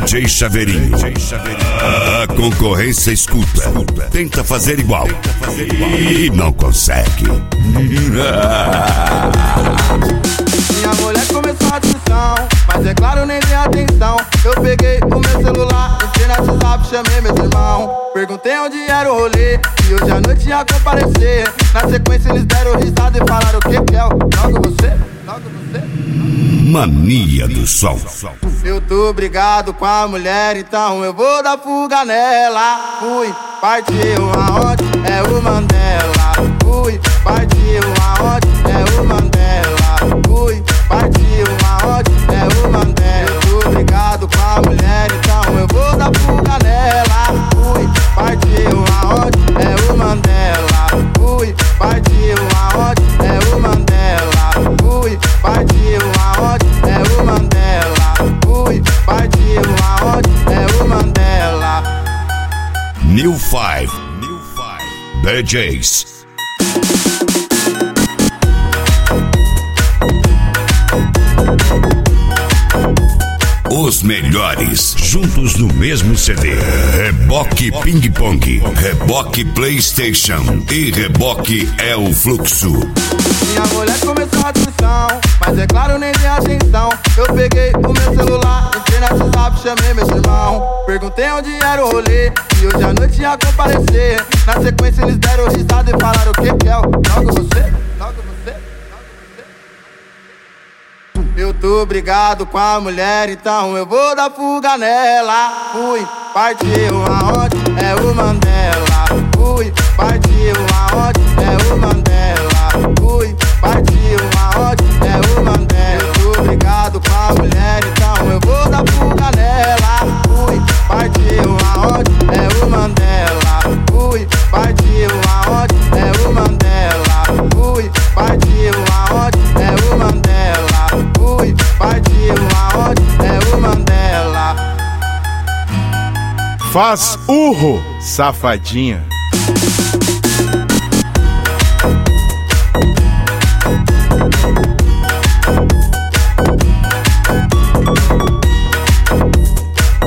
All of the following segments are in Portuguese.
DJ Chaveirinho. A concorrência escuta, tenta fazer igual e não consegue. Minha mulher começou a discussão, mas é claro, nem dei atenção. Eu peguei o meu celular, entrei no WhatsApp, chamei meus irmãos. Perguntei onde era o rolê, e hoje à noite ia comparecer. Na sequência eles deram risada e falaram: o que que é? Logo você? Logo você? Mania do som. Eu tô brigado com a mulher, então eu vou dar fuga nela. Fui, partiu aonde? É o Mandela. Fui, partiu aonde? É o Mandela. Fui, partiu aonde? É o Mandela. Eu tô brigado com a mulher, então eu vou dar fuga nela. Fui, partiu aonde? É o Mandela. Fui, partiu aonde? É o Mandela. Fui, partiu aonde? É o Mandela. Fui, partiu aonde? É o Mandela. New Five DJs. Os melhores, juntos no mesmo CD. Reboque Ping Pong, Reboque PlayStation e Reboque É o Fluxo. Minha mulher começou a discussão, mas é claro, nem dei atenção. Eu peguei o meu celular, entrei no WhatsApp, chamei meus irmãos. Perguntei onde era o rolê, e hoje à noite ia comparecer. Na sequência eles deram risada e falaram: o que que é? Logo você? Logo você? Eu tô brigado com a mulher, então eu vou dar fuga nela. Fui, partiu aonde? É o Mandela. Fui, partiu aonde? É o Mandela. Fui, partiu aonde? É o Mandela. Eu tô brigado com a mulher, então eu vou dar fuga nela. Fui, partiu aonde? É o Mandela. Fui, partiu aonde? É o Mandela. Fui, partiu aonde? É o Mandela. Fui, partiu aonde? É o Mandela. Faz urro, safadinha.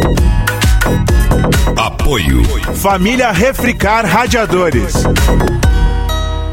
Apoio Família Refricar Radiadores.